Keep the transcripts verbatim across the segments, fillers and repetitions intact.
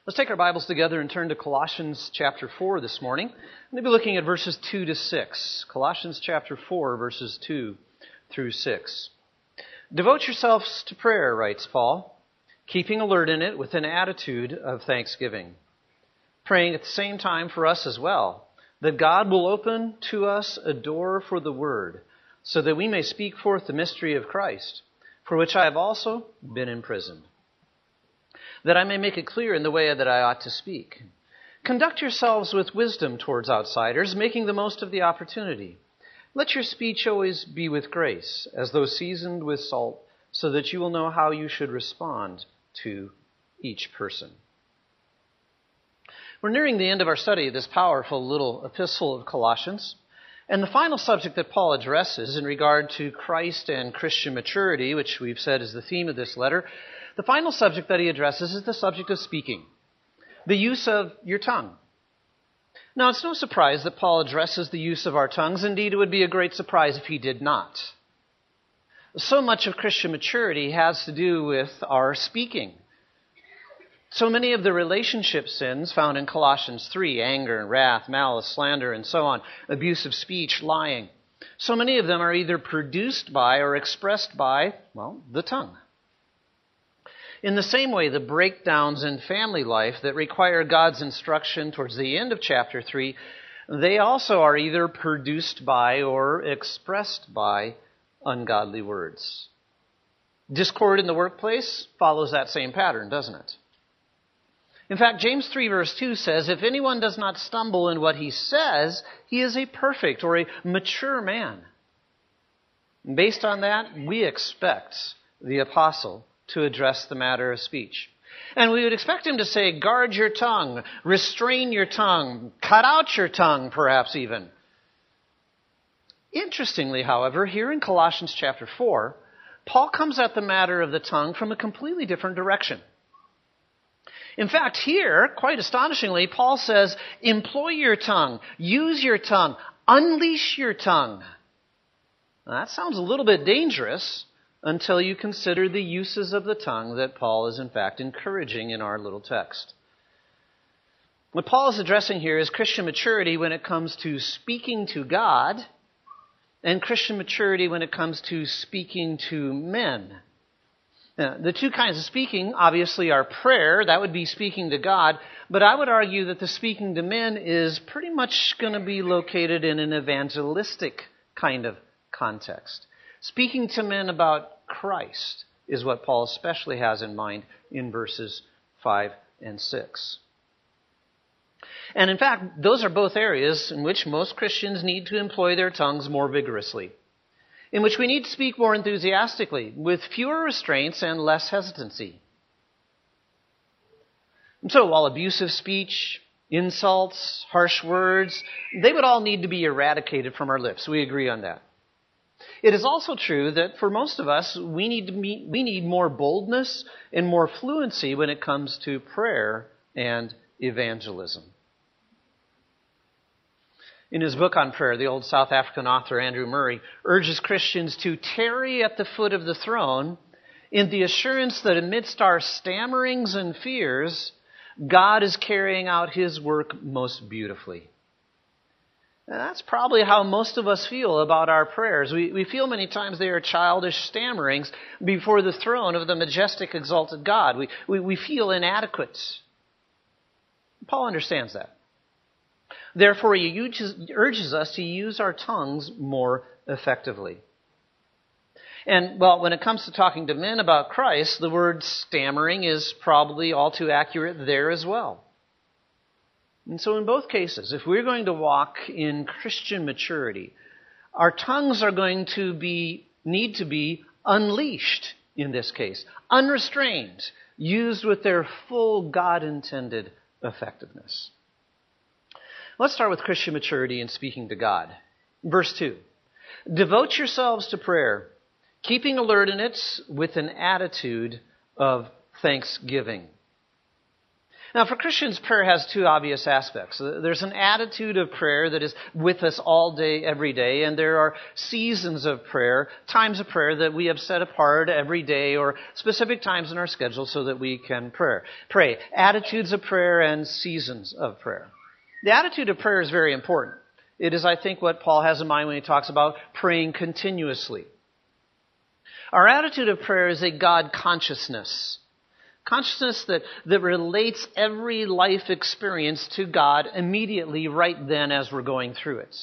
Let's take our Bibles together and turn to Colossians chapter four this morning. I'm going to be looking at verses two to six. Colossians chapter four, verses two through six. Devote yourselves to prayer, writes Paul, keeping alert in it with an attitude of thanksgiving. Praying at the same time for us as well, that God will open to us a door for the word, so that we may speak forth the mystery of Christ, for which I have also been imprisoned, that I may make it clear in the way that I ought to speak. Conduct yourselves with wisdom towards outsiders, making the most of the opportunity. Let your speech always be with grace, as though seasoned with salt, so that you will know how you should respond to each person. We're nearing the end of our study of this powerful little epistle of Colossians. And the final subject that Paul addresses in regard to Christ and Christian maturity, which we've said is the theme of this letter, the final subject that he addresses is the subject of speaking, the use of your tongue. Now, it's no surprise that Paul addresses the use of our tongues. Indeed, it would be a great surprise if he did not. So much of Christian maturity has to do with our speaking. So many of the relationship sins found in Colossians three, anger and wrath, malice, slander, and so on, abusive speech, lying, so many of them are either produced by or expressed by, well, the tongue. In the same way, the breakdowns in family life that require God's instruction towards the end of chapter three, they also are either produced by or expressed by ungodly words. Discord in the workplace follows that same pattern, doesn't it? In fact, James three verse two says, if anyone does not stumble in what he says, he is a perfect or a mature man. And based on that, we expect the apostle to address the matter of speech. And we would expect him to say, guard your tongue, restrain your tongue, cut out your tongue, perhaps even. Interestingly, however, here in Colossians chapter four, Paul comes at the matter of the tongue from a completely different direction. In fact, here, quite astonishingly, Paul says, employ your tongue, use your tongue, unleash your tongue. Now, that sounds a little bit dangerous until you consider the uses of the tongue that Paul is in fact encouraging in our little text. What Paul is addressing here is Christian maturity when it comes to speaking to God, and Christian maturity when it comes to speaking to men. Now, the two kinds of speaking, obviously, are prayer. That would be speaking to God. But I would argue that the speaking to men is pretty much going to be located in an evangelistic kind of context. Speaking to men about Christ is what Paul especially has in mind in verses five and six. And in fact, those are both areas in which most Christians need to employ their tongues more vigorously, in which we need to speak more enthusiastically, with fewer restraints and less hesitancy. And so while abusive speech, insults, harsh words, they would all need to be eradicated from our lips. We agree on that. It is also true that for most of us, we need to meet, we need more boldness and more fluency when it comes to prayer and evangelism. In his book on prayer, the old South African author Andrew Murray urges Christians to tarry at the foot of the throne in the assurance that amidst our stammerings and fears, God is carrying out his work most beautifully. And that's probably how most of us feel about our prayers. We, we feel many times they are childish stammerings before the throne of the majestic, exalted God. We, we, we feel inadequate. Paul understands that. Therefore, he urges, urges us to use our tongues more effectively. And, well, when it comes to talking to men about Christ, the word stammering is probably all too accurate there as well. And so in both cases, if we're going to walk in Christian maturity, our tongues are going to be need to be unleashed in this case, unrestrained, used with their full God-intended effectiveness. Let's start with Christian maturity in speaking to God. Verse two, devote yourselves to prayer, keeping alert in it with an attitude of thanksgiving. Now, for Christians, prayer has two obvious aspects. There's an attitude of prayer that is with us all day, every day, and there are seasons of prayer, times of prayer that we have set apart every day or specific times in our schedule so that we can pray. Pray. Attitudes of prayer and seasons of prayer. The attitude of prayer is very important. It is, I think, what Paul has in mind when he talks about praying continuously. Our attitude of prayer is a God consciousness. Consciousness that, that relates every life experience to God immediately right then as we're going through it.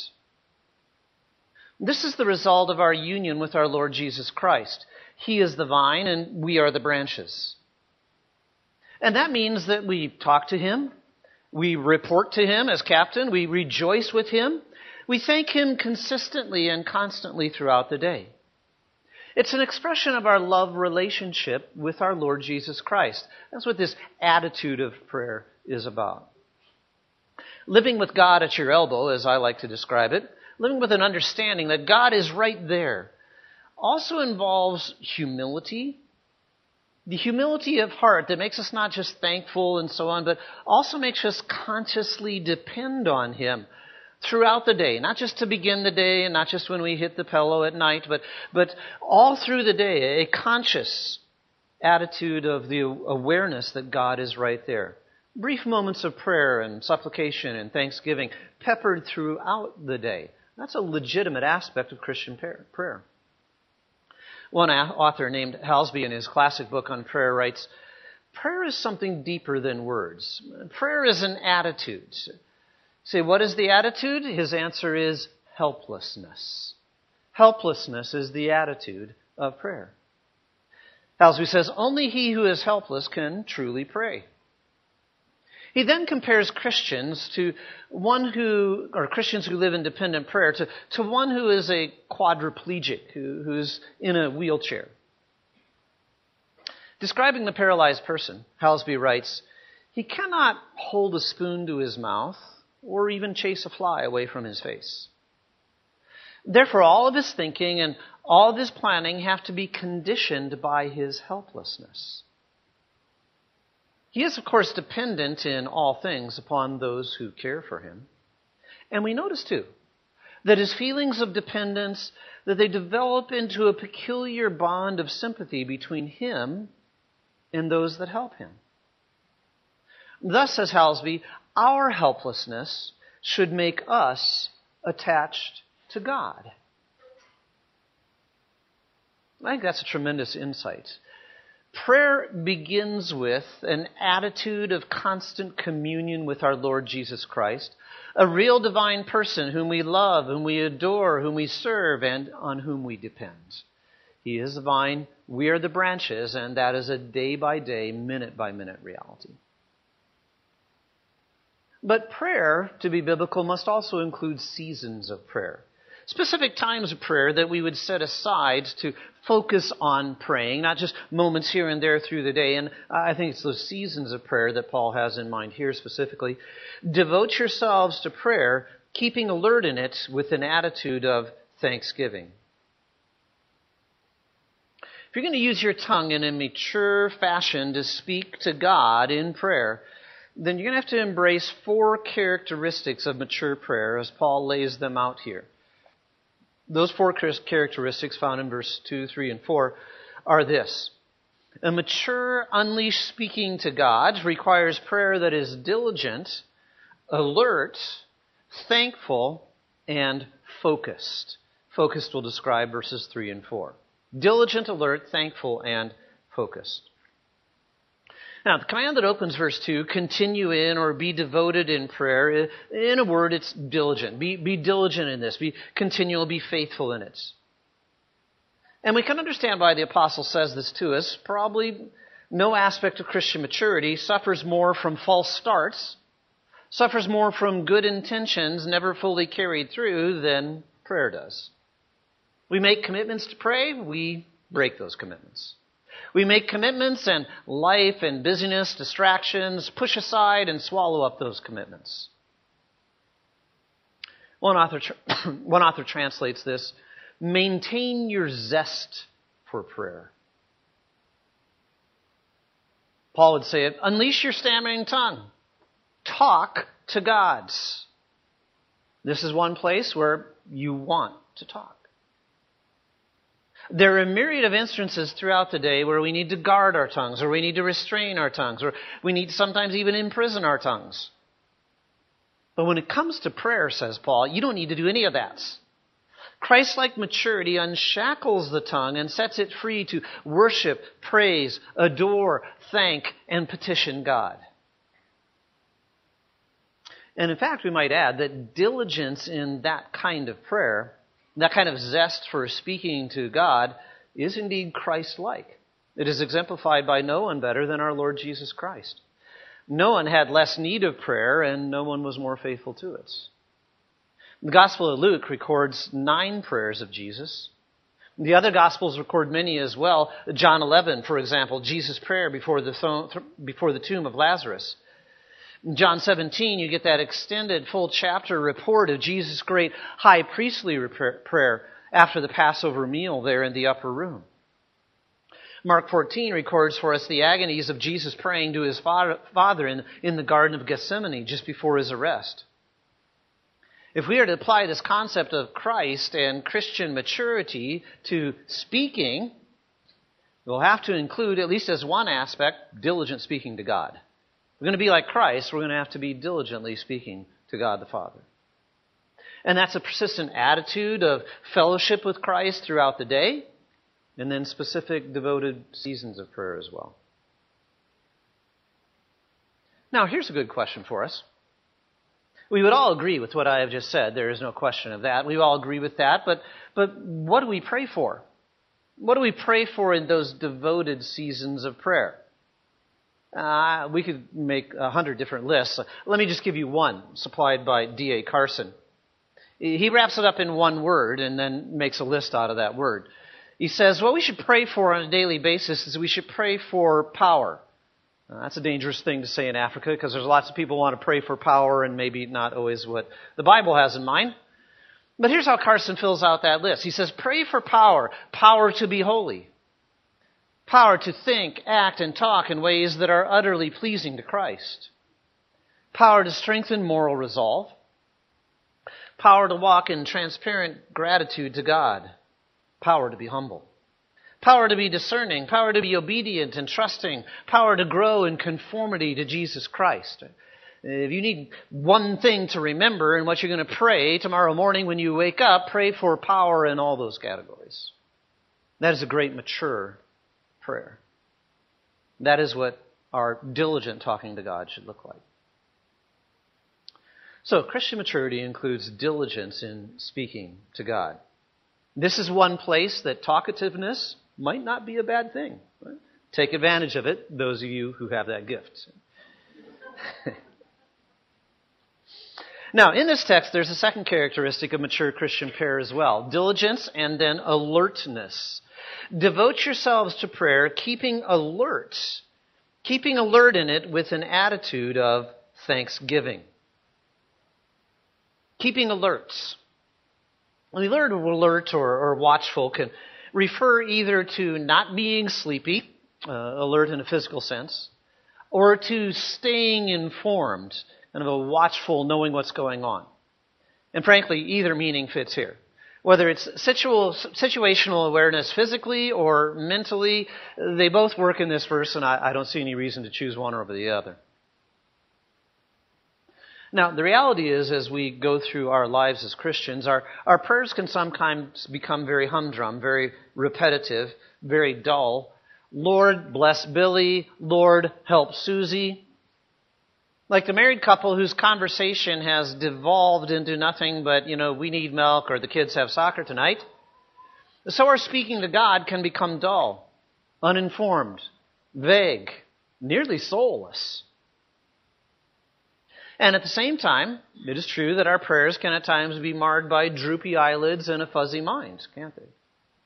This is the result of our union with our Lord Jesus Christ. He is the vine and we are the branches. And that means that we talk to Him, we report to Him as captain, we rejoice with Him, we thank Him consistently and constantly throughout the day. It's an expression of our love relationship with our Lord Jesus Christ. That's what this attitude of prayer is about. Living with God at your elbow, as I like to describe it, living with an understanding that God is right there, also involves humility. The humility of heart that makes us not just thankful and so on, but also makes us consciously depend on Him throughout the day, not just to begin the day and not just when we hit the pillow at night, but, but all through the day, a conscious attitude of the awareness that God is right there. Brief moments of prayer and supplication and thanksgiving peppered throughout the day. That's a legitimate aspect of Christian prayer. One author named Halsby in his classic book on prayer writes, "Prayer is something deeper than words. Prayer is an attitude." Say, what is the attitude? His answer is helplessness. Helplessness is the attitude of prayer. Halsby says, only he who is helpless can truly pray. He then compares Christians to one who, or Christians who live in dependent prayer, to, to one who is a quadriplegic, who, who's in a wheelchair. Describing the paralyzed person, Halsby writes, he cannot hold a spoon to his mouth, or even chase a fly away from his face. Therefore, all of his thinking and all of his planning have to be conditioned by his helplessness. He is, of course, dependent in all things upon those who care for him. And we notice, too, that his feelings of dependence, that they develop into a peculiar bond of sympathy between him and those that help him. Thus, says Halsby, our helplessness should make us attached to God. I think that's a tremendous insight. Prayer begins with an attitude of constant communion with our Lord Jesus Christ, a real divine person whom we love, whom we adore, whom we serve, and on whom we depend. He is the vine, we are the branches, and that is a day-by-day, minute-by-minute reality. But prayer, to be biblical, must also include seasons of prayer. Specific times of prayer that we would set aside to focus on praying, not just moments here and there through the day. And I think it's those seasons of prayer that Paul has in mind here specifically. Devote yourselves to prayer, keeping alert in it with an attitude of thanksgiving. If you're going to use your tongue in a mature fashion to speak to God in prayer, then you're going to have to embrace four characteristics of mature prayer as Paul lays them out here. Those four characteristics found in verse two, three, and four are this. A mature, unleashed speaking to God requires prayer that is diligent, alert, thankful, and focused. Focused will describe verses three and four. Diligent, alert, thankful, and focused. Now, the command that opens verse two, continue in or be devoted in prayer, in a word, it's diligent. Be, be diligent in this. Be continual, be faithful in it. And we can understand why the apostle says this to us. Probably no aspect of Christian maturity suffers more from false starts, suffers more from good intentions never fully carried through than prayer does. We make commitments to pray, we break those commitments. We make commitments and life and busyness, distractions, push aside and swallow up those commitments. One author, one author translates this, maintain your zest for prayer. Paul would say it, unleash your stammering tongue. talk to God. This is one place where you want to talk. There are a myriad of instances throughout the day where we need to guard our tongues, or we need to restrain our tongues, or we need to sometimes even imprison our tongues. But when it comes to prayer, says Paul, you don't need to do any of that. Christ-like maturity unshackles the tongue and sets it free to worship, praise, adore, thank, and petition God. And in fact, we might add that diligence in that kind of prayer, that kind of zest for speaking to God, is indeed Christ-like. It is exemplified by no one better than our Lord Jesus Christ. No one had less need of prayer, and no one was more faithful to it. The Gospel of Luke records nine prayers of Jesus. The other Gospels record many as well. John eleven, for example, Jesus' prayer before the, th- before the tomb of Lazarus. In John seventeen, you get that extended full chapter report of Jesus' great high priestly prayer after the Passover meal there in the upper room. Mark fourteen records for us the agonies of Jesus praying to his Father in, in the Garden of Gethsemane just before his arrest. If we are to apply this concept of Christ and Christian maturity to speaking, we'll have to include, at least as one aspect, diligent speaking to God. If we're going to be like Christ, we're going to have to be diligently speaking to God the Father. And that's a persistent attitude of fellowship with Christ throughout the day, and then specific devoted seasons of prayer as well. Now, here's a good question for us. We would all agree with what I have just said. There is no question of that. We all agree with that. But, but what do we pray for? What do we pray for in those devoted seasons of prayer? Uh, we could make a hundred different lists. Let me just give you one supplied by D A Carson. He wraps it up in one word and then makes a list out of that word. He says, what we should pray for on a daily basis is we should pray for power. Uh, that's a dangerous thing to say in Africa because there's lots of people who want to pray for power and maybe not always what the Bible has in mind. But here's how Carson fills out that list. He says, pray for power, power to be holy, power to think, act, and talk in ways that are utterly pleasing to Christ, power to strengthen moral resolve, power to walk in transparent gratitude to God, power to be humble, power to be discerning, power to be obedient and trusting, power to grow in conformity to Jesus Christ. If you need one thing to remember in what you're going to pray tomorrow morning when you wake up, pray for power in all those categories. That is a great mature prayer. That is what our diligent talking to God should look like. So, Christian maturity includes diligence in speaking to God. This is one place that talkativeness might not be a bad thing. Right? Take advantage of it, those of you who have that gift. Now, in this text, there's a second characteristic of mature Christian prayer as well. Diligence and then alertness. Devote yourselves to prayer, keeping alert. Keeping alert in it with an attitude of thanksgiving. Keeping alert. The word alert or, or watchful can refer either to not being sleepy, uh, alert in a physical sense, or to staying informed, kind of a watchful, knowing what's going on. And frankly, either meaning fits here. Whether it's situal, situational awareness physically or mentally, they both work in this verse, and I, I don't see any reason to choose one over the other. Now, the reality is, as we go through our lives as Christians, our, our prayers can sometimes become very humdrum, very repetitive, very dull. Lord, bless Billy. Lord, help Susie. Like the married couple whose conversation has devolved into nothing but, you know, we need milk or the kids have soccer tonight. So our speaking to God can become dull, uninformed, vague, nearly soulless. And at the same time, it is true that our prayers can at times be marred by droopy eyelids and a fuzzy mind, can't they?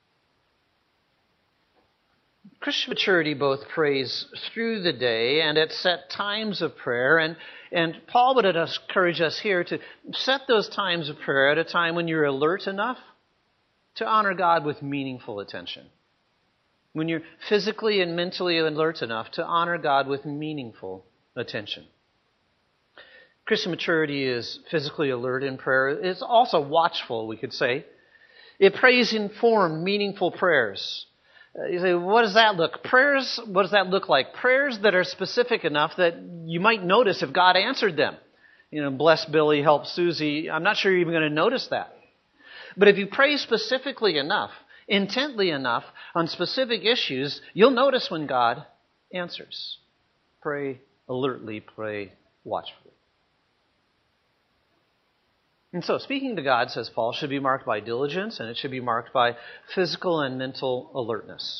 Christian maturity both prays through the day and at set times of prayer. And, and Paul would encourage us here to set those times of prayer at a time when you're alert enough to honor God with meaningful attention. When you're physically and mentally alert enough to honor God with meaningful attention. Christian maturity is physically alert in prayer. It's also watchful, we could say. It prays informed, meaningful prayers. Uh, you say, what does that look? Prayers, what does that look like? Prayers that are specific enough that you might notice if God answered them. You know, bless Billy, help Susie. I'm not sure you're even going to notice that. But if you pray specifically enough, intently enough, on specific issues, you'll notice when God answers. Pray alertly, pray watchfully. And so, speaking to God, says Paul, should be marked by diligence, and it should be marked by physical and mental alertness.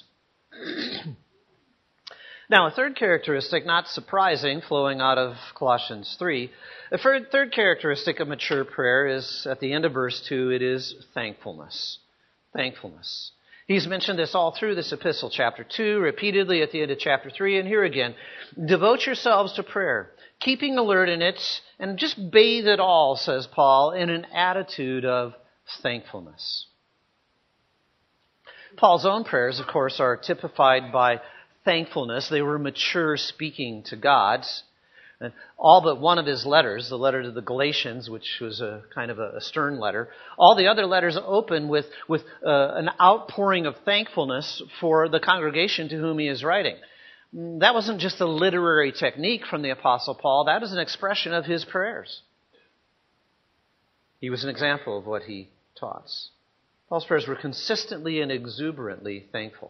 Now, a third characteristic, not surprising, flowing out of Colossians three, a third characteristic of mature prayer is, at the end of verse two, it is thankfulness. Thankfulness. He's mentioned this all through this epistle, chapter two, repeatedly at the end of chapter three, and here again. Devote yourselves to prayer, keeping alert in it, and just bathe it all, says Paul, in an attitude of thankfulness. Paul's own prayers, of course, are typified by thankfulness. They were mature speaking to God. And all but one of his letters, the letter to the Galatians, which was a kind of a, a stern letter, all the other letters open with, with uh, an outpouring of thankfulness for the congregation to whom he is writing. That wasn't just a literary technique from the Apostle Paul. That is an expression of his prayers. He was an example of what he taught. Paul's prayers were consistently and exuberantly thankful.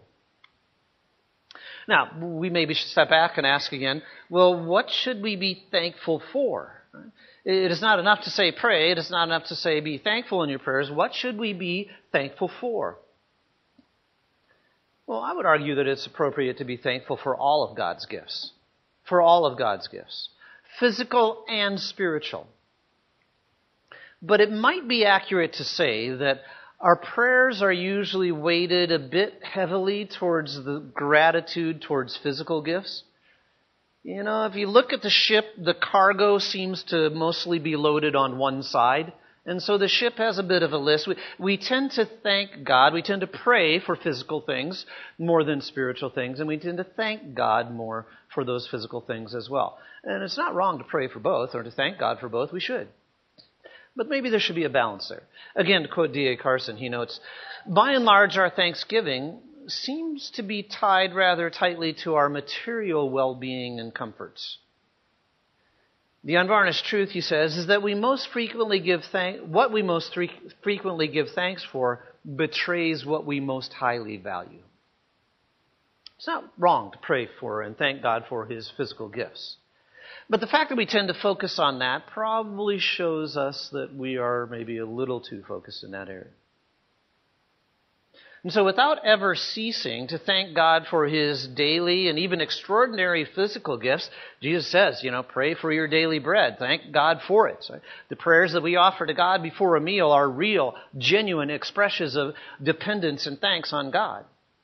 Now, we maybe should step back and ask again, well, what should we be thankful for? It is not enough to say pray. It is not enough to say be thankful in your prayers. What should we be thankful for? Well, I would argue that it's appropriate to be thankful for all of God's gifts. For all of God's gifts. Physical and spiritual. But it might be accurate to say that our prayers are usually weighted a bit heavily towards the gratitude towards physical gifts. You know, if you look at the ship, the cargo seems to mostly be loaded on one side. And so the ship has a bit of a list. We, we tend to thank God. We tend to pray for physical things more than spiritual things. And we tend to thank God more for those physical things as well. And it's not wrong to pray for both or to thank God for both. We should. But maybe there should be a balance there. Again, to quote D A Carson, he notes, by and large, our thanksgiving seems to be tied rather tightly to our material well-being and comforts. The unvarnished truth, he says, is that we most frequently give thank- what we most fre- frequently give thanks for betrays what we most highly value. It's not wrong to pray for and thank God for his physical gifts. But the fact that we tend to focus on that probably shows us that we are maybe a little too focused in that area. And so without ever ceasing to thank God for his daily and even extraordinary physical gifts, Jesus says, you know, pray for your daily bread. Thank God for it. The prayers that we offer to God before a meal are real, genuine expressions of dependence and thanks on God.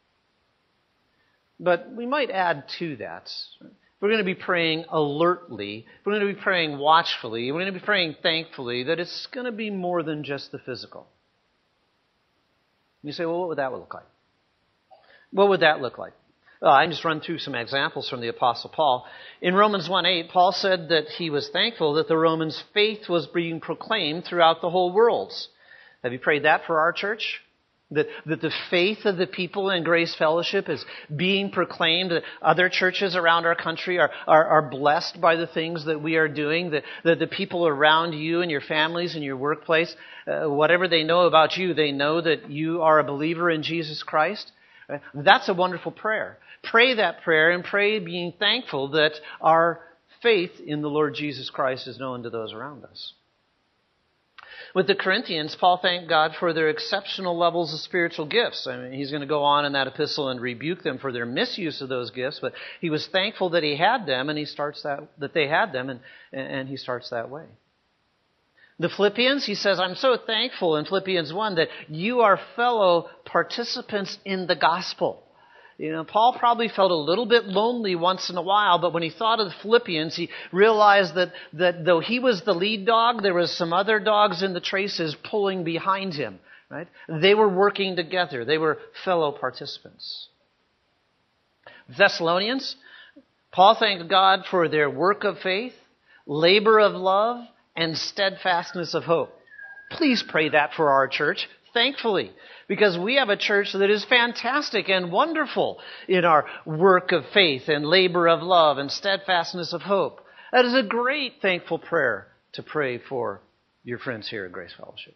But we might add to that. We're going to be praying alertly. We're going to be praying watchfully. We're going to be praying thankfully that it's going to be more than just the physical. You say, well, what would that look like? What would that look like? Well, I can just run through some examples from the Apostle Paul. In Romans one eight, Paul said that he was thankful that the Romans' faith was being proclaimed throughout the whole world. Have you prayed that for our church? That, that the faith of the people in Grace Fellowship is being proclaimed, that other churches around our country are, are, are blessed by the things that we are doing, that, that the people around you and your families and your workplace, uh, whatever they know about you, they know that you are a believer in Jesus Christ. Uh, that's a wonderful prayer. Pray that prayer and pray being thankful that our faith in the Lord Jesus Christ is known to those around us. With the Corinthians, Paul thanked God for their exceptional levels of spiritual gifts. I mean, he's going to go on in that epistle and rebuke them for their misuse of those gifts, but he was thankful that he had them, and he starts that that they had them, and, and he starts that way. The Philippians, he says, I'm so thankful in Philippians one that you are fellow participants in the gospel. You know, Paul probably felt a little bit lonely once in a while, but when he thought of the Philippians, he realized that, that though he was the lead dog, there was some other dogs in the traces pulling behind him, right? They were working together. They were fellow participants. Thessalonians, Paul thanked God for their work of faith, labor of love, and steadfastness of hope. Please pray that for our church, thankfully, because we have a church that is fantastic and wonderful in our work of faith and labor of love and steadfastness of hope. That is a great thankful prayer to pray for your friends here at Grace Fellowship.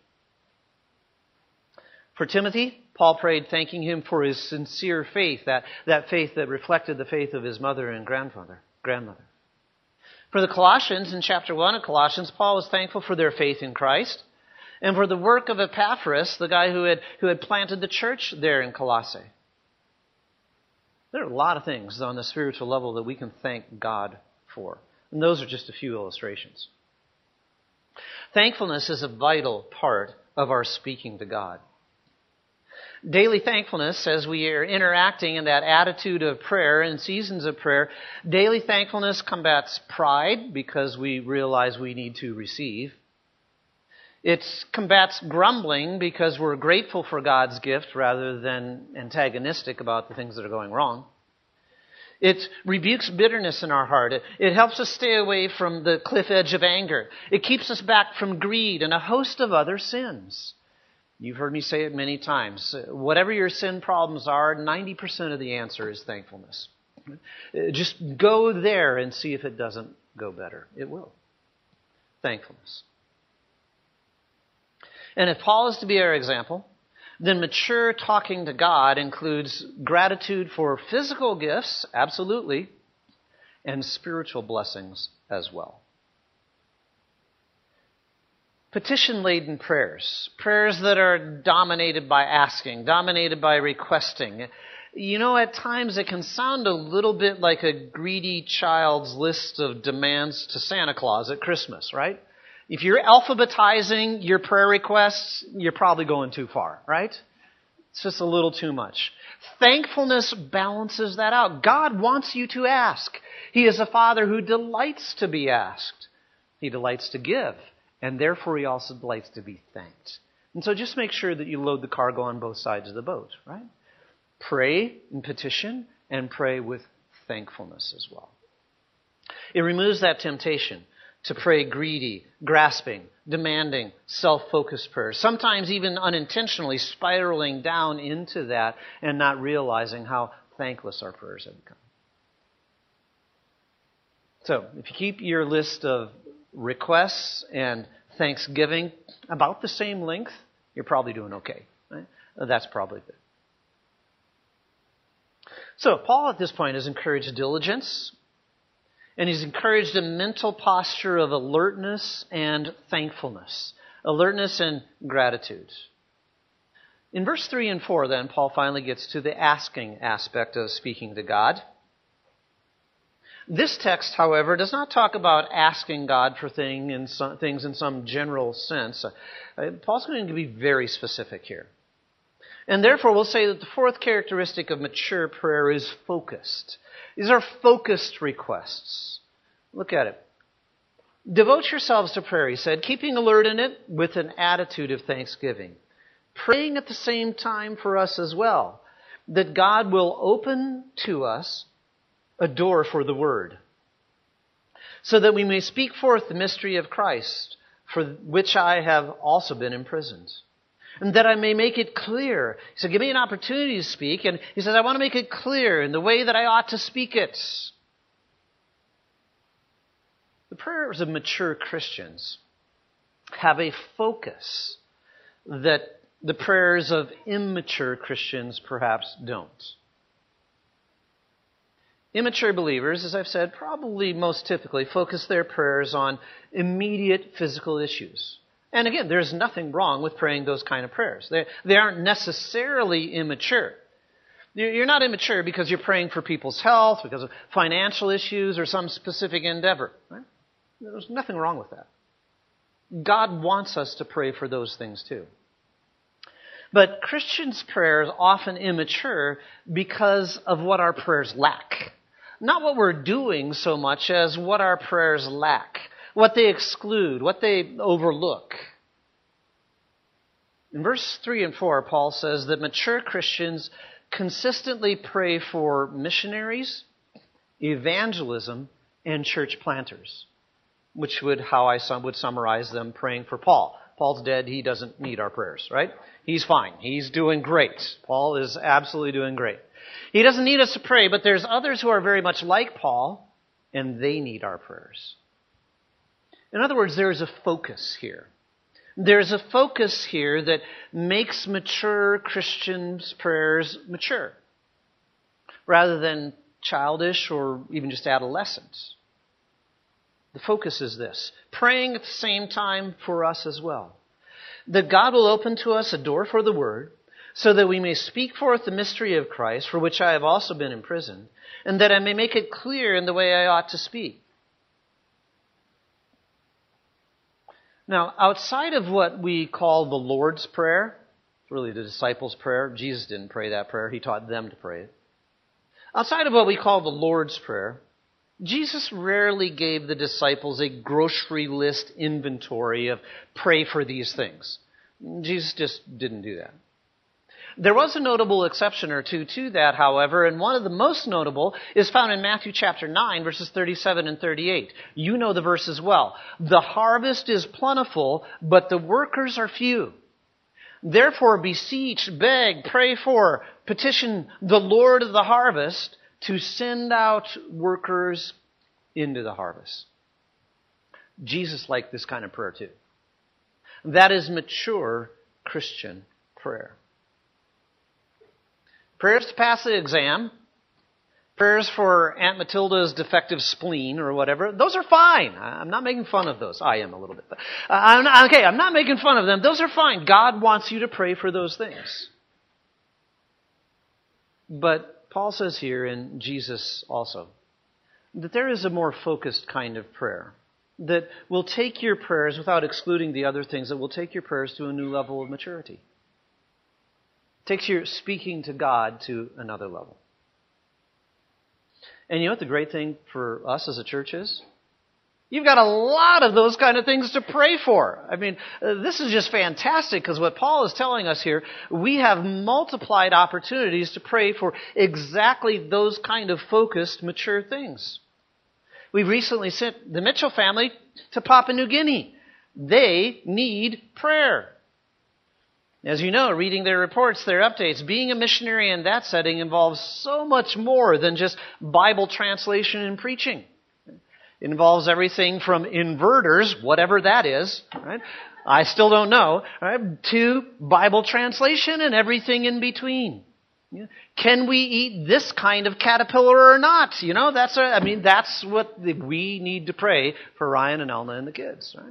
For Timothy, Paul prayed thanking him for his sincere faith, that, that faith that reflected the faith of his mother and grandfather, grandmother. For the Colossians, in chapter one of Colossians, Paul was thankful for their faith in Christ and for the work of Epaphras, the guy who had, who had planted the church there in Colossae. There are a lot of things on the spiritual level that we can thank God for. And those are just a few illustrations. Thankfulness is a vital part of our speaking to God. Daily thankfulness, as we are interacting in that attitude of prayer and seasons of prayer, daily thankfulness combats pride because we realize we need to receive. It combats grumbling because we're grateful for God's gift rather than antagonistic about the things that are going wrong. It rebukes bitterness in our heart. It, it helps us stay away from the cliff edge of anger. It keeps us back from greed and a host of other sins. You've heard me say it many times. Whatever your sin problems are, ninety percent of the answer is thankfulness. Just go there and see if it doesn't go better. It will. Thankfulness. And if Paul is to be our example, then mature talking to God includes gratitude for physical gifts, absolutely, and spiritual blessings as well. Petition-laden prayers, prayers that are dominated by asking, dominated by requesting. You know, at times it can sound a little bit like a greedy child's list of demands to Santa Claus at Christmas, right? If you're alphabetizing your prayer requests, you're probably going too far, right? It's just a little too much. Thankfulness balances that out. God wants you to ask. He is a Father who delights to be asked. He delights to give. And therefore, He also delights to be thanked. And so just make sure that you load the cargo on both sides of the boat, right? Pray and petition, and pray with thankfulness as well. It removes that temptation to pray greedy, grasping, demanding, self-focused prayers, sometimes even unintentionally spiraling down into that and not realizing how thankless our prayers have become. So, if you keep your list of requests and thanksgiving about the same length, you're probably doing okay. Right? That's probably good. So, Paul at this point has encouraged diligence, and he's encouraged a mental posture of alertness and thankfulness. Alertness and gratitude. In verse three and four, then, Paul finally gets to the asking aspect of speaking to God. This text, however, does not talk about asking God for thing in some, things in some general sense. Uh, Paul's going to be very specific here. And therefore, we'll say that the fourth characteristic of mature prayer is focused. These are focused requests. Look at it. Devote yourselves to prayer, he said, keeping alert in it with an attitude of thanksgiving. Praying at the same time for us as well, that God will open to us a door for the Word, so that we may speak forth the mystery of Christ, for which I have also been imprisoned. And that I may make it clear. He said, give me an opportunity to speak. And he says, I want to make it clear in the way that I ought to speak it. The prayers of mature Christians have a focus that the prayers of immature Christians perhaps don't. Immature believers, as I've said, probably most typically focus their prayers on immediate physical issues. And again, there's nothing wrong with praying those kind of prayers. They, they aren't necessarily immature. You're not immature because you're praying for people's health, because of financial issues, or some specific endeavor. Right? There's nothing wrong with that. God wants us to pray for those things too. But Christians' prayers are often immature because of what our prayers lack. Not what we're doing so much as what our prayers lack, what they exclude, what they overlook. In verse three and four, Paul says that mature Christians consistently pray for missionaries, evangelism, and church planters. which would how I sum, would summarize them praying for Paul. Paul's dead. He doesn't need our prayers, right? He's fine. He's doing great. Paul is absolutely doing great. He doesn't need us to pray, but there's others who are very much like Paul, and they need our prayers. In other words, there is a focus here. There's a focus here that makes mature Christians' prayers mature, rather than childish or even just adolescent. The focus is this: praying at the same time for us as well, that God will open to us a door for the Word, so that we may speak forth the mystery of Christ, for which I have also been imprisoned, and that I may make it clear in the way I ought to speak. Now, outside of what we call the Lord's Prayer, really the disciples' prayer, Jesus didn't pray that prayer, he taught them to pray it. Outside of what we call the Lord's Prayer, Jesus rarely gave the disciples a grocery list inventory of pray for these things. Jesus just didn't do that. There was a notable exception or two to that, however, and one of the most notable is found in Matthew chapter nine, verses thirty-seven and thirty-eight. You know the verse as well. The harvest is plentiful, but the workers are few. Therefore beseech, beg, pray for, petition the Lord of the harvest to send out workers into the harvest. Jesus liked this kind of prayer too. That is mature Christian prayer. Prayers to pass the exam, prayers for Aunt Matilda's defective spleen or whatever, those are fine. I'm not making fun of those. I am a little bit. But I'm not, okay, I'm not making fun of them. Those are fine. God wants you to pray for those things. But Paul says here, and Jesus also, that there is a more focused kind of prayer that will take your prayers, without excluding the other things, that will take your prayers to a new level of maturity. Takes your speaking to God to another level. And you know what the great thing for us as a church is? You've got a lot of those kind of things to pray for. I mean, uh, this is just fantastic, because what Paul is telling us here, we have multiplied opportunities to pray for exactly those kind of focused, mature things. We recently sent the Mitchell family to Papua New Guinea. They need prayer. As you know, reading their reports, their updates, being a missionary in that setting involves so much more than just Bible translation and preaching. It involves everything from inverters, whatever that is, right? I still don't know, right? To Bible translation and everything in between. Can we eat this kind of caterpillar or not? You know, that's a, I mean, that's what the, we need to pray for Ryan and Elna and the kids, right?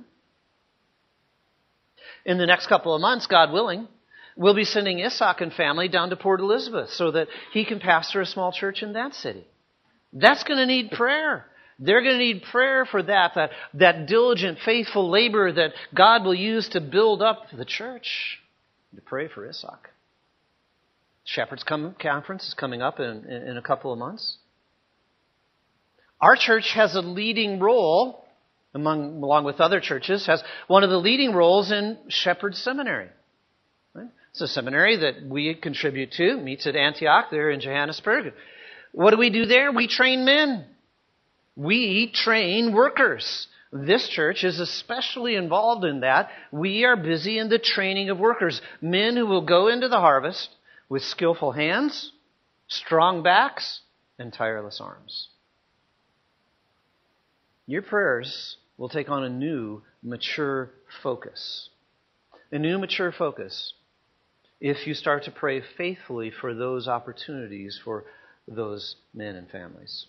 In the next couple of months, God willing, we'll be sending Isaac and family down to Port Elizabeth so that he can pastor a small church in that city. That's going to need prayer. They're going to need prayer for that, that, that diligent, faithful labor that God will use to build up the church. To pray for Isaac. Shepherd's Conference is coming up in, in, in a couple of months. Our church has a leading role, among, along with other churches, has one of the leading roles in Shepherd's Seminary. Right? It's a seminary that we contribute to, meets at Antioch there in Johannesburg. What do we do there? We train men. We train workers. This church is especially involved in that. We are busy in the training of workers, men who will go into the harvest with skillful hands, strong backs, and tireless arms. Your prayers will take on a new, mature focus. A new, mature focus if you start to pray faithfully for those opportunities for those men and families.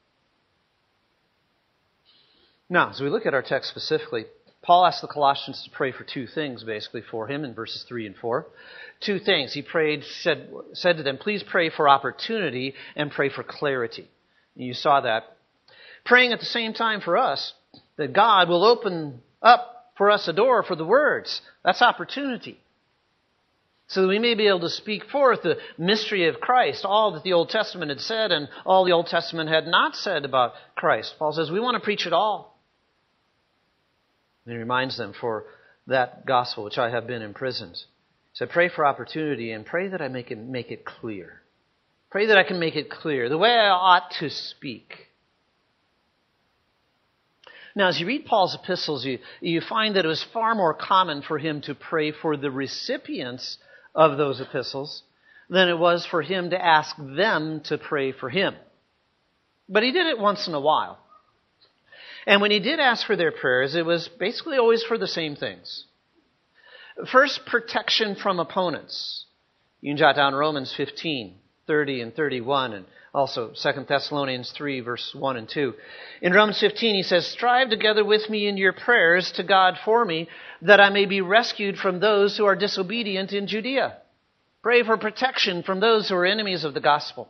Now, as we look at our text specifically, Paul asked the Colossians to pray for two things, basically, for him in verses three and four. Two things. He prayed, said, said to them, please pray for opportunity and pray for clarity. And you saw that. Praying at the same time for us, that God will open up for us a door for the words. That's opportunity. So that we may be able to speak forth the mystery of Christ, all that the Old Testament had said and all the Old Testament had not said about Christ. Paul says, we want to preach it all. And he reminds them, for that gospel which I have been imprisoned. So pray for opportunity and pray that I make it, make it clear. Pray that I can make it clear, the way I ought to speak. Now, as you read Paul's epistles, you, you find that it was far more common for him to pray for the recipients of those epistles than it was for him to ask them to pray for him. But he did it once in a while. And when he did ask for their prayers, it was basically always for the same things. First, protection from opponents. You can jot down Romans fifteen, thirty and thirty-one, and also Second Thessalonians three, verse one and two. In Romans fifteen, he says, "Strive together with me in your prayers to God for me, that I may be rescued from those who are disobedient in Judea." Pray for protection from those who are enemies of the gospel.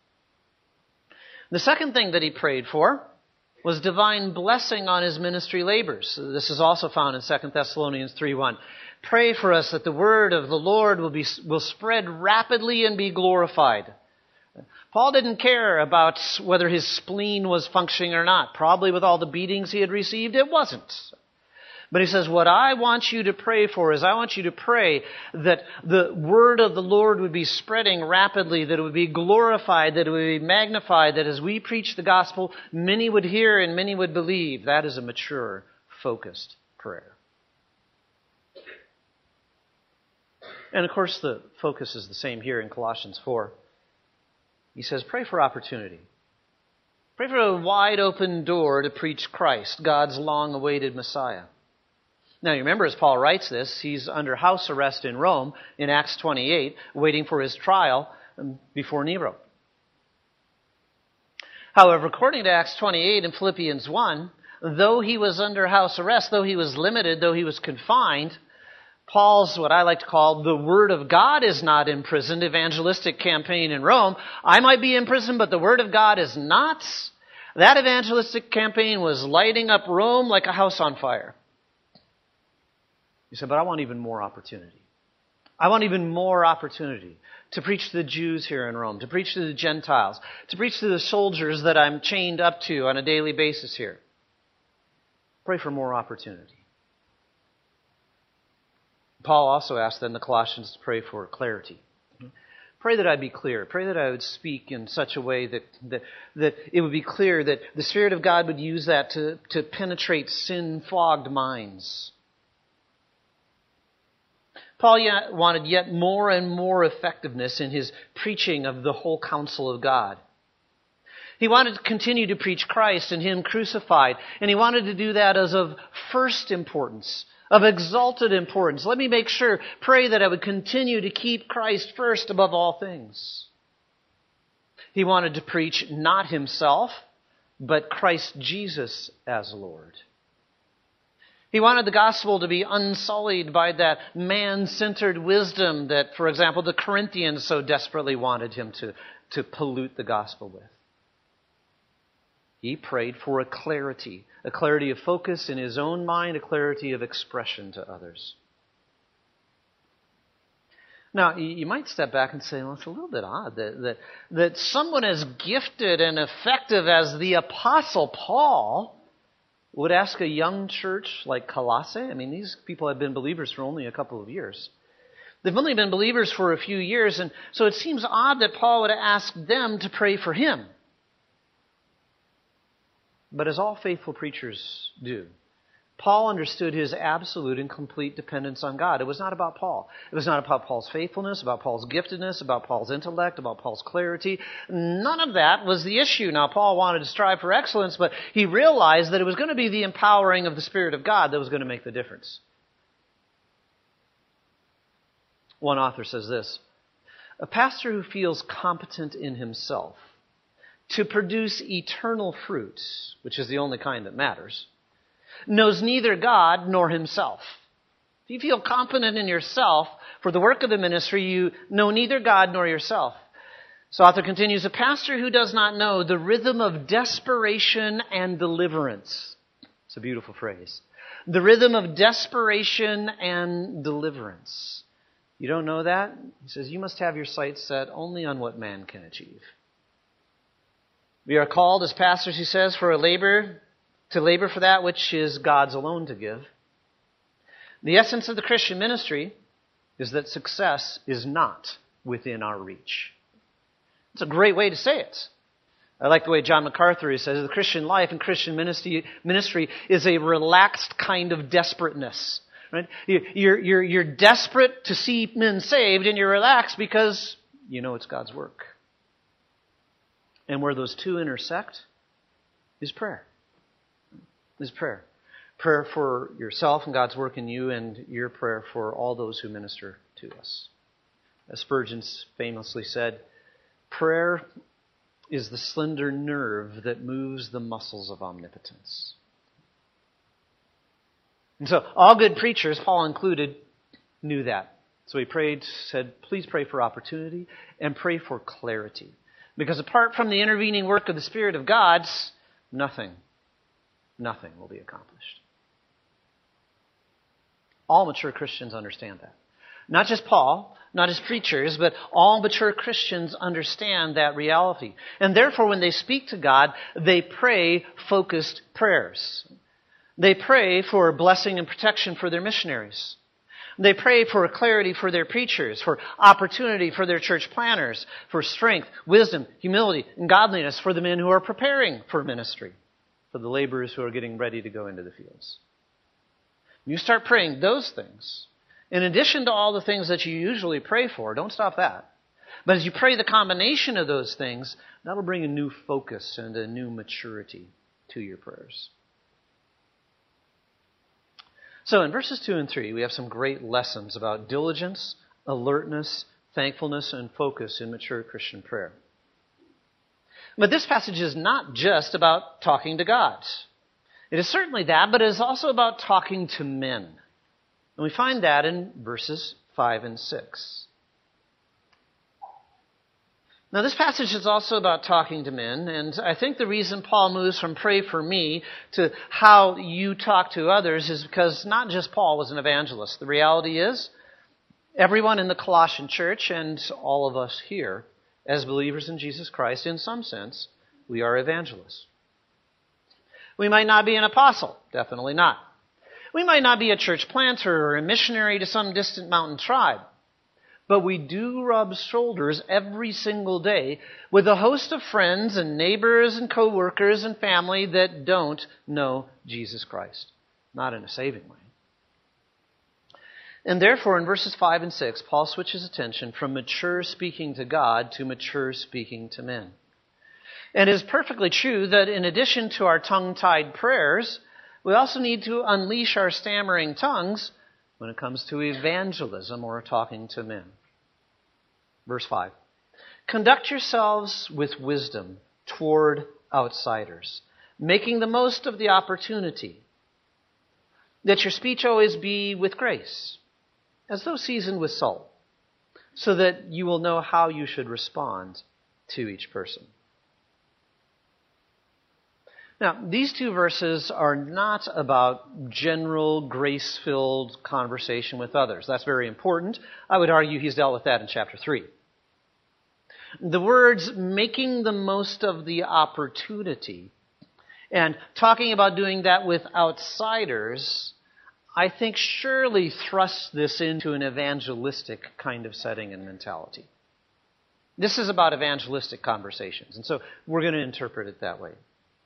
The second thing that he prayed for was divine blessing on his ministry labors. This is also found in Second Thessalonians three one. Pray for us that the word of the Lord will be will spread rapidly and be glorified. Paul didn't care about whether his spleen was functioning or not. Probably with all the beatings he had received, it wasn't. But he says, what I want you to pray for is I want you to pray that the word of the Lord would be spreading rapidly, that it would be glorified, that it would be magnified, that as we preach the gospel, many would hear and many would believe. That is a mature, focused prayer. And of course, the focus is the same here in Colossians four. He says, pray for opportunity. Pray for a wide open door to preach Christ, God's long-awaited Messiah. Now, you remember, as Paul writes this, he's under house arrest in Rome in Acts twenty-eight, waiting for his trial before Nero. However, according to Acts twenty-eight and Philippians one, though he was under house arrest, though he was limited, though he was confined, Paul's, what I like to call, the Word of God is not imprisoned, evangelistic campaign in Rome. I might be in prison, but the Word of God is not. That evangelistic campaign was lighting up Rome like a house on fire. He said, but I want even more opportunity. I want even more opportunity to preach to the Jews here in Rome, to preach to the Gentiles, to preach to the soldiers that I'm chained up to on a daily basis here. Pray for more opportunity. Paul also asked then the Colossians to pray for clarity. Pray that I be clear. Pray that I would speak in such a way that, that, that it would be clear, that the Spirit of God would use that to, to penetrate sin-fogged minds. Paul yet wanted yet more and more effectiveness in his preaching of the whole counsel of God. He wanted to continue to preach Christ and Him crucified, and he wanted to do that as of first importance, of exalted importance. Let me make sure, pray that I would continue to keep Christ first above all things. He wanted to preach not himself, but Christ Jesus as Lord. He wanted the gospel to be unsullied by that man-centered wisdom that, for example, the Corinthians so desperately wanted him to, to pollute the gospel with. He prayed for a clarity, a clarity of focus in his own mind, a clarity of expression to others. Now, you might step back and say, well, it's a little bit odd that, that, that someone as gifted and effective as the Apostle Paul would ask a young church like Colossae. I mean, these people have been believers for only a couple of years. They've only been believers for a few years, and so it seems odd that Paul would ask them to pray for him. But as all faithful preachers do, Paul understood his absolute and complete dependence on God. It was not about Paul. It was not about Paul's faithfulness, about Paul's giftedness, about Paul's intellect, about Paul's clarity. None of that was the issue. Now, Paul wanted to strive for excellence, but he realized that it was going to be the empowering of the Spirit of God that was going to make the difference. One author says this: a pastor who feels competent in himself to produce eternal fruit, which is the only kind that matters, knows neither God nor himself. If you feel competent in yourself for the work of the ministry, you know neither God nor yourself. So author continues, a pastor who does not know the rhythm of desperation and deliverance. It's a beautiful phrase. The rhythm of desperation and deliverance. You don't know that? He says, you must have your sights set only on what man can achieve. We are called as pastors, he says, for a labor, to labor for that which is God's alone to give. The essence of the Christian ministry is that success is not within our reach. It's a great way to say it. I like the way John MacArthur says, the Christian life and Christian ministry, ministry is a relaxed kind of desperateness. Right? You're, you're, you're desperate to see men saved, and you're relaxed because you know it's God's work. And where those two intersect is prayer. Is prayer. Prayer for yourself and God's work in you, and your prayer for all those who minister to us. As Spurgeon famously said, prayer is the slender nerve that moves the muscles of omnipotence. And so all good preachers, Paul included, knew that. So he prayed, said, please pray for opportunity and pray for clarity. Because apart from the intervening work of the Spirit of God, nothing, nothing will be accomplished. All mature Christians understand that. Not just Paul, not as preachers, but all mature Christians understand that reality. And therefore, when they speak to God, they pray focused prayers. They pray for blessing and protection for their missionaries. They pray for clarity for their preachers, for opportunity for their church planners, for strength, wisdom, humility, and godliness for the men who are preparing for ministry, for the laborers who are getting ready to go into the fields. You start praying those things, in addition to all the things that you usually pray for, don't stop that. But as you pray the combination of those things, that'll bring a new focus and a new maturity to your prayers. So in verses two and three, we have some great lessons about diligence, alertness, thankfulness, and focus in mature Christian prayer. But this passage is not just about talking to God. It is certainly that, but it is also about talking to men. And we find that in verses five and six. Now, this passage is also about talking to men, and I think the reason Paul moves from pray for me to how you talk to others is because not just Paul was an evangelist. The reality is, everyone in the Colossian church and all of us here, as believers in Jesus Christ, in some sense, we are evangelists. We might not be an apostle, definitely not. We might not be a church planter or a missionary to some distant mountain tribe. But we do rub shoulders every single day with a host of friends and neighbors and co-workers and family that don't know Jesus Christ. Not in a saving way. And therefore, in verses five and six, Paul switches attention from mature speaking to God to mature speaking to men. And it is perfectly true that in addition to our tongue-tied prayers, we also need to unleash our stammering tongues when it comes to evangelism or talking to men. Verse five. Conduct yourselves with wisdom toward outsiders, making the most of the opportunity. That your speech always be with grace, as though seasoned with salt, so that you will know how you should respond to each person. Now, these two verses are not about general grace-filled conversation with others. That's very important. I would argue he's dealt with that in chapter three. The words making the most of the opportunity and talking about doing that with outsiders, I think surely thrusts this into an evangelistic kind of setting and mentality. This is about evangelistic conversations, and so we're going to interpret it that way.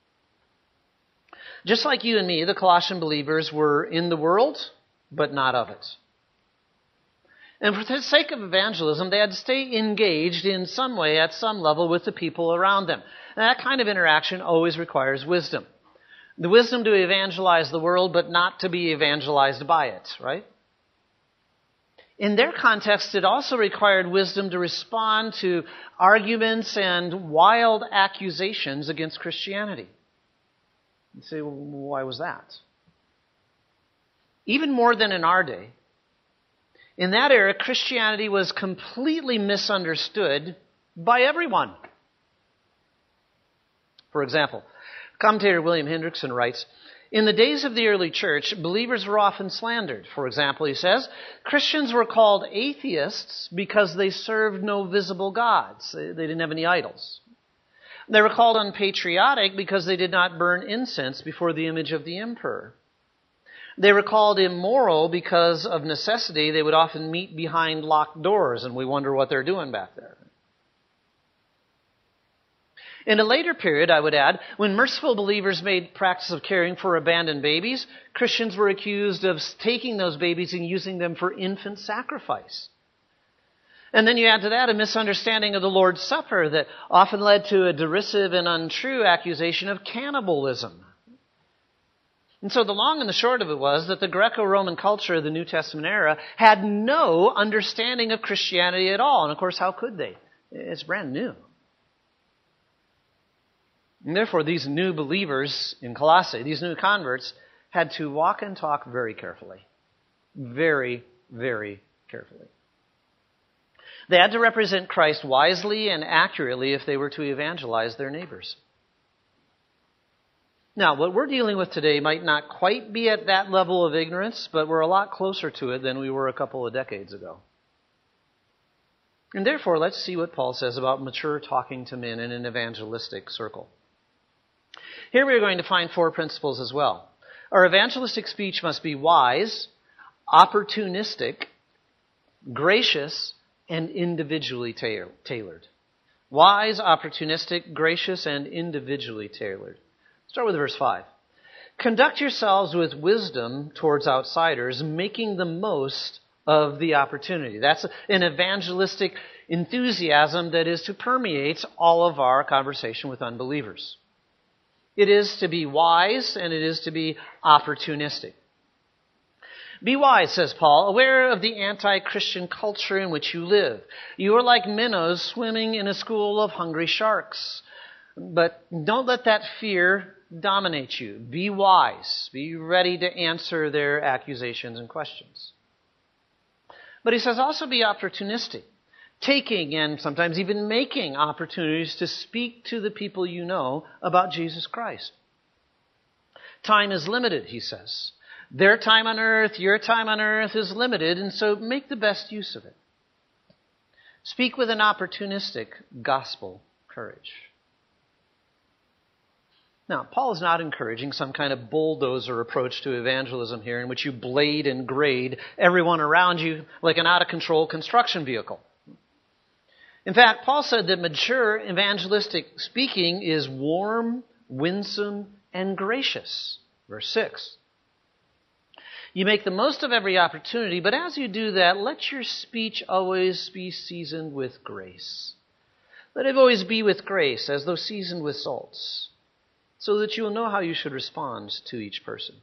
Just like you and me, the Colossian believers were in the world, but not of it. And for the sake of evangelism, they had to stay engaged in some way, at some level, with the people around them. And that kind of interaction always requires wisdom. The wisdom to evangelize the world, but not to be evangelized by it, right? In their context, it also required wisdom to respond to arguments and wild accusations against Christianity. You say, well, why was that? Even more than in our day, in that era, Christianity was completely misunderstood by everyone. For example, commentator William Hendrickson writes, in the days of the early church, believers were often slandered. For example, he says, Christians were called atheists because they served no visible gods. They didn't have any idols. They were called unpatriotic because they did not burn incense before the image of the emperor. They were called immoral because of necessity. They would often meet behind locked doors, and we wonder what they're doing back there. In a later period, I would add, when merciful believers made practice of caring for abandoned babies, Christians were accused of taking those babies and using them for infant sacrifice. And then you add to that a misunderstanding of the Lord's Supper that often led to a derisive and untrue accusation of cannibalism. And so the long and the short of it was that the Greco-Roman culture of the New Testament era had no understanding of Christianity at all. And of course, how could they? It's brand new. And therefore, these new believers in Colossae, these new converts, had to walk and talk very carefully. Very, very carefully. They had to represent Christ wisely and accurately if they were to evangelize their neighbors. Now, what we're dealing with today might not quite be at that level of ignorance, but we're a lot closer to it than we were a couple of decades ago. And therefore, let's see what Paul says about mature talking to men in an evangelistic circle. Here we're going to find four principles as well. Our evangelistic speech must be wise, opportunistic, gracious, and individually ta- tailored. Wise, opportunistic, gracious, and individually tailored. Start with verse five. Conduct yourselves with wisdom towards outsiders, making the most of the opportunity. That's an evangelistic enthusiasm that is to permeate all of our conversation with unbelievers. It is to be wise and it is to be opportunistic. Be wise, says Paul, aware of the anti-Christian culture in which you live. You are like minnows swimming in a school of hungry sharks. But don't let that fear dominate you. Be wise. Be ready to answer their accusations and questions. But he says also be opportunistic, taking and sometimes even making opportunities to speak to the people you know about Jesus Christ. Time is limited, he says. Their time on earth, your time on earth is limited, and so make the best use of it. Speak with an opportunistic gospel courage. Now, Paul is not encouraging some kind of bulldozer approach to evangelism here in which you blade and grade everyone around you like an out-of-control construction vehicle. In fact, Paul said that mature evangelistic speaking is warm, winsome, and gracious. Verse six. You make the most of every opportunity, but as you do that, let your speech always be seasoned with grace. Let it always be with grace, as though seasoned with salts, so that you will know how you should respond to each person.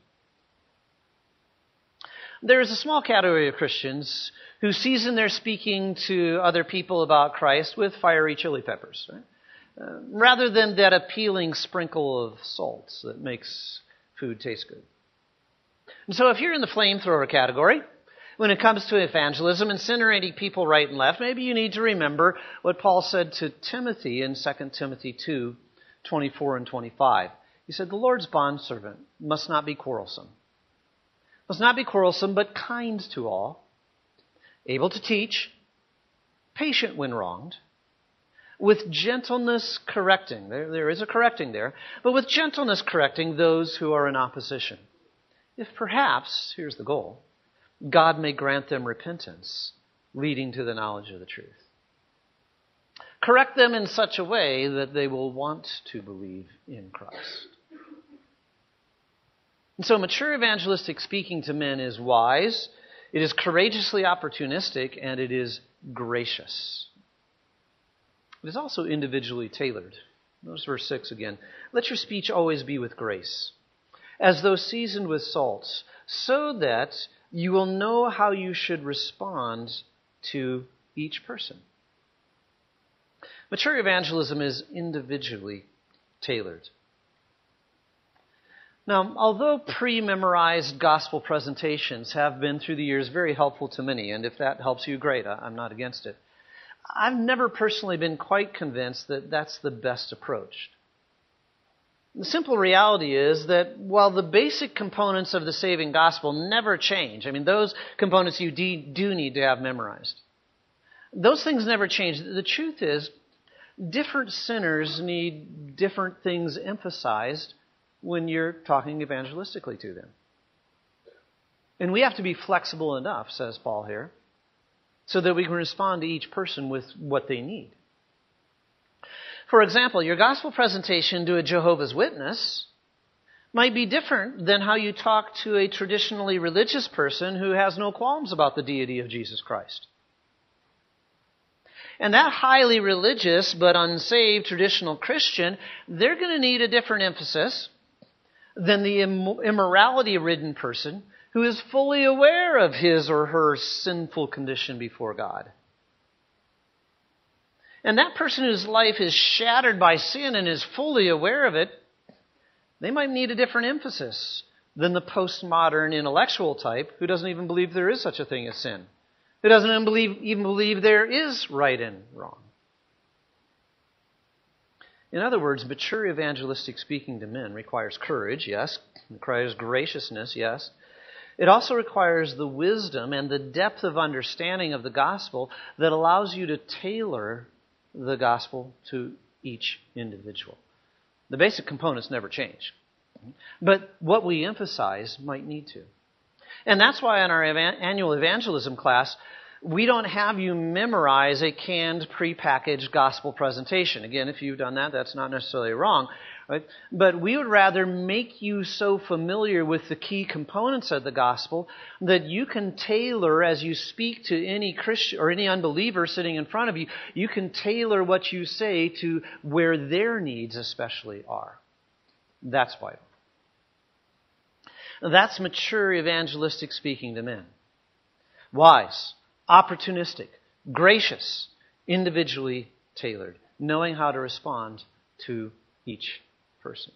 There is a small category of Christians who season their speaking to other people about Christ with fiery chili peppers, right? uh, rather than that appealing sprinkle of salt that makes food taste good. And so if you're in the flamethrower category, when it comes to evangelism, incinerating people right and left, maybe you need to remember what Paul said to Timothy in Second Timothy two, twenty-four and twenty-five. He said, the Lord's bondservant must not be quarrelsome. Must not be quarrelsome, but kind to all, able to teach, patient when wronged, with gentleness correcting. There, there is a correcting there, but with gentleness correcting those who are in opposition. If perhaps, here's the goal, God may grant them repentance, leading to the knowledge of the truth. Correct them in such a way that they will want to believe in Christ. And so mature evangelistic speaking to men is wise, it is courageously opportunistic, and it is gracious. It is also individually tailored. Notice verse six again. Let your speech always be with grace, as though seasoned with salt, so that you will know how you should respond to each person. Mature evangelism is individually tailored. Now, although pre-memorized gospel presentations have been through the years very helpful to many, and if that helps you, great, I'm not against it, I've never personally been quite convinced that that's the best approach. The simple reality is that while the basic components of the saving gospel never change, I mean, those components you do need to have memorized, those things never change. The truth is, different sinners need different things emphasized when you're talking evangelistically to them. And we have to be flexible enough, says Paul here, so that we can respond to each person with what they need. For example, your gospel presentation to a Jehovah's Witness might be different than how you talk to a traditionally religious person who has no qualms about the deity of Jesus Christ. And that highly religious but unsaved traditional Christian, they're going to need a different emphasis than the immorality-ridden person who is fully aware of his or her sinful condition before God. And that person whose life is shattered by sin and is fully aware of it, they might need a different emphasis than the postmodern intellectual type who doesn't even believe there is such a thing as sin, who doesn't even believe, even believe there is right and wrong. In other words, mature evangelistic speaking to men requires courage, yes. It requires graciousness, yes. It also requires the wisdom and the depth of understanding of the gospel that allows you to tailor the gospel to each individual. The basic components never change. But what we emphasize might need to. And that's why in our evan- annual evangelism class, we don't have you memorize a canned, prepackaged gospel presentation. Again, if you've done that, that's not necessarily wrong. Right? But we would rather make you so familiar with the key components of the gospel that you can tailor as you speak to any Christian or any unbeliever sitting in front of you, you can tailor what you say to where their needs especially are. That's vital. That's mature evangelistic speaking to men. Wise, opportunistic, gracious, individually tailored, knowing how to respond to each person.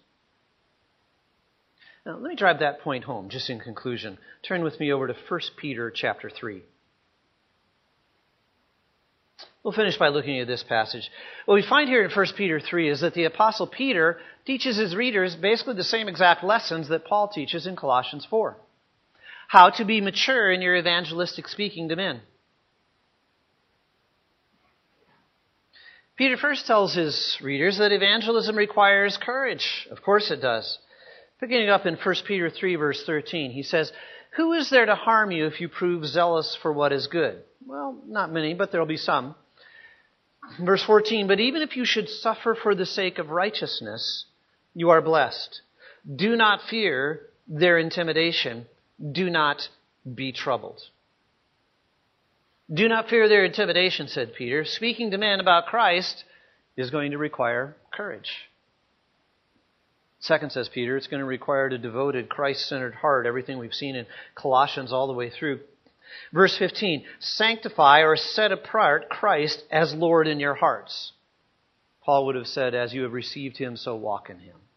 Now, let me drive that point home just in conclusion. Turn with me over to First Peter chapter three. We'll finish by looking at this passage. What we find here in First Peter three is that the Apostle Peter teaches his readers basically the same exact lessons that Paul teaches in Colossians four. How to be mature in your evangelistic speaking to men. Peter first tells his readers that evangelism requires courage. Of course it does. Picking it up in First Peter three, verse thirteen, he says, "Who is there to harm you if you prove zealous for what is good?" Well, not many, but there will be some. Verse fourteen, "But even if you should suffer for the sake of righteousness, you are blessed. Do not fear their intimidation. Do not be troubled." Do not fear their intimidation, said Peter. Speaking to men about Christ is going to require courage. Second, says Peter, it's going to require a devoted, Christ-centered heart, everything we've seen in Colossians all the way through. Verse fifteen, "Sanctify or set apart Christ as Lord in your hearts." Paul would have said, "As you have received him, so walk in him."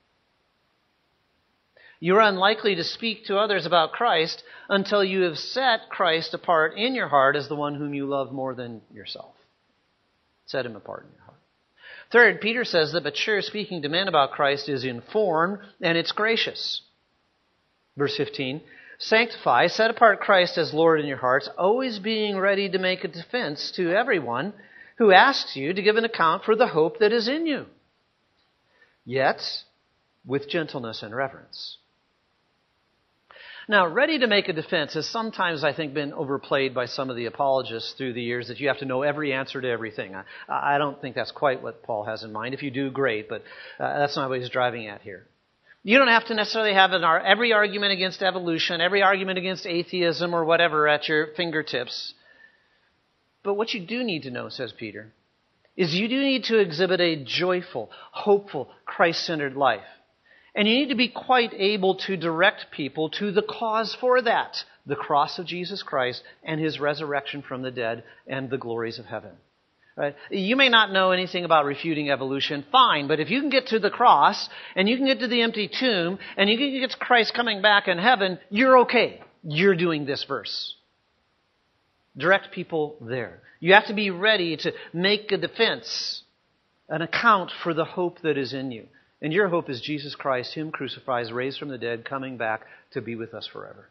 You are unlikely to speak to others about Christ until you have set Christ apart in your heart as the one whom you love more than yourself. Set him apart in your heart. Third, Peter says that mature speaking to men about Christ is informed and it's gracious. Verse fifteen, "Sanctify, set apart Christ as Lord in your hearts, always being ready to make a defense to everyone who asks you to give an account for the hope that is in you, yet with gentleness and reverence." Now, ready to make a defense has sometimes, I think, been overplayed by some of the apologists through the years that you have to know every answer to everything. I, I don't think that's quite what Paul has in mind. If you do, great, but uh, that's not what he's driving at here. You don't have to necessarily have an, every argument against evolution, every argument against atheism or whatever at your fingertips. But what you do need to know, says Peter, is you do need to exhibit a joyful, hopeful, Christ-centered life. And you need to be quite able to direct people to the cause for that, the cross of Jesus Christ and his resurrection from the dead and the glories of heaven. Right? You may not know anything about refuting evolution, fine, but if you can get to the cross and you can get to the empty tomb and you can get to Christ coming back in heaven, you're okay. You're doing this verse. Direct people there. You have to be ready to make a defense, an account for the hope that is in you. And your hope is Jesus Christ, him crucified, raised from the dead, coming back to be with us forever.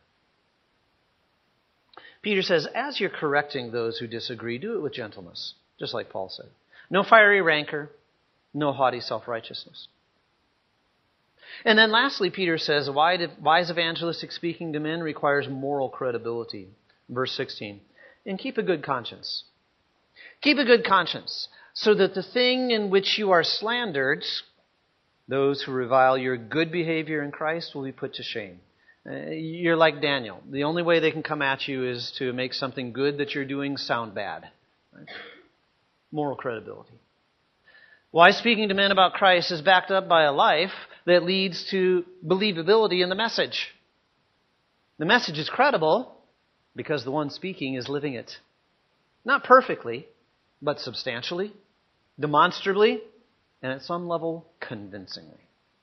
Peter says, as you're correcting those who disagree, do it with gentleness, just like Paul said. No fiery rancor, no haughty self-righteousness. And then lastly, Peter says, wise evangelistic speaking to men requires moral credibility. Verse sixteen, and keep a good conscience. Keep a good conscience. so that the thing in which you are slandered, those who revile your good behavior in Christ, will be put to shame. Uh, you're like Daniel. The only way they can come at you is to make something good that you're doing sound bad. Right? Moral credibility. Why speaking to men about Christ is backed up by a life that leads to believability in the message. The message is credible because the one speaking is living it. Not perfectly, but substantially, demonstrably, and at some level, convincingly.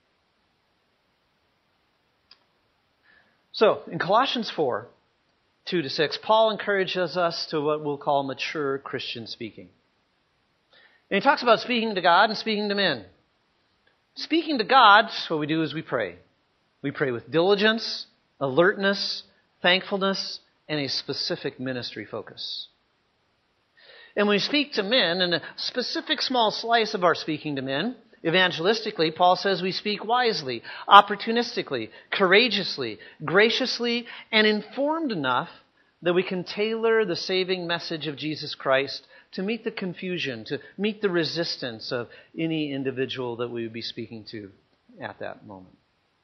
So, in Colossians four, two to six, Paul encourages us to what we'll call mature Christian speaking. And he talks about speaking to God and speaking to men. Speaking to God, what we do is we pray. We pray with diligence, alertness, thankfulness, and a specific ministry focus. And when we speak to men, in a specific small slice of our speaking to men, evangelistically, Paul says we speak wisely, opportunistically, courageously, graciously, and informed enough that we can tailor the saving message of Jesus Christ to meet the confusion, to meet the resistance of any individual that we would be speaking to at that moment.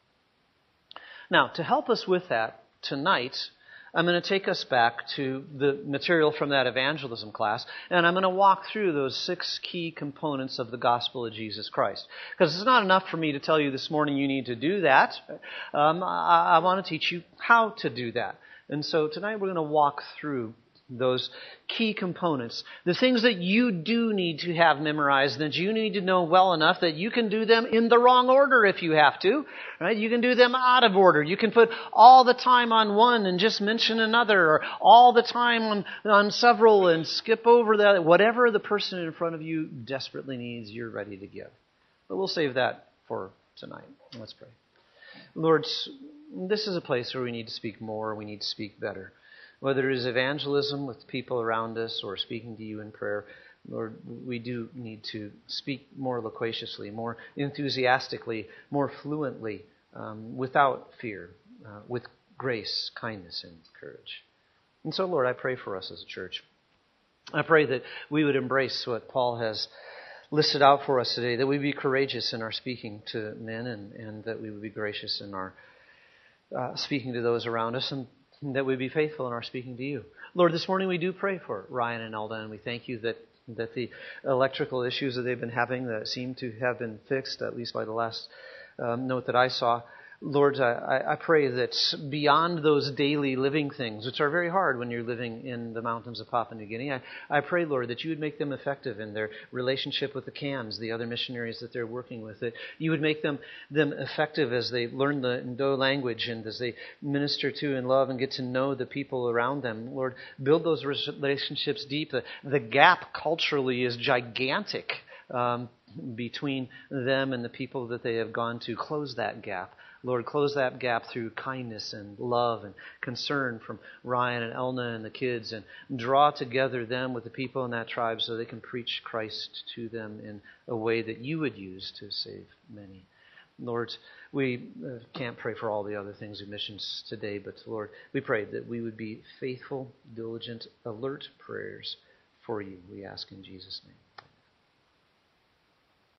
Now, to help us with that, tonight, I'm going to take us back to the material from that evangelism class, and I'm going to walk through those six key components of the gospel of Jesus Christ. Because it's not enough for me to tell you this morning you need to do that. Um, I, I want to teach you how to do that. And so tonight we're going to walk through those key components. The things that you do need to have memorized, that you need to know well enough that you can do them in the wrong order if you have to. Right? You can do them out of order. You can put all the time on one and just mention another, or all the time on, on several and skip over that. Whatever the person in front of you desperately needs, you're ready to give. But we'll save that for tonight. Let's pray. Lord, this is a place where we need to speak more, we need to speak better. Whether it is evangelism with people around us or speaking to you in prayer, Lord, we do need to speak more loquaciously, more enthusiastically, more fluently, um, without fear, uh, with grace, kindness, and courage. And so, Lord, I pray for us as a church. I pray that we would embrace what Paul has listed out for us today, that we be courageous in our speaking to men, and, and that we would be gracious in our uh, speaking to those around us, and that we be faithful in our speaking to you. Lord, this morning we do pray for Ryan and Elda, and we thank you that, that the electrical issues that they've been having that seem to have been fixed, at least by the last um, note that I saw. Lord, I, I pray that beyond those daily living things, which are very hard when you're living in the mountains of Papua New Guinea, I, I pray, Lord, that you would make them effective in their relationship with the Cans, the other missionaries that they're working with, that you would make them, them effective as they learn the Ndo language and as they minister to and love and get to know the people around them. Lord, build those relationships deep. The, the gap culturally is gigantic um, between them and the people that they have gone to. Close that gap. Lord, close that gap through kindness and love and concern from Ryan and Elna and the kids, and draw together them with the people in that tribe so they can preach Christ to them in a way that you would use to save many. Lord, we uh, can't pray for all the other things of missions today, but Lord, we pray that we would be faithful, diligent, alert prayers for you. We ask in Jesus' name.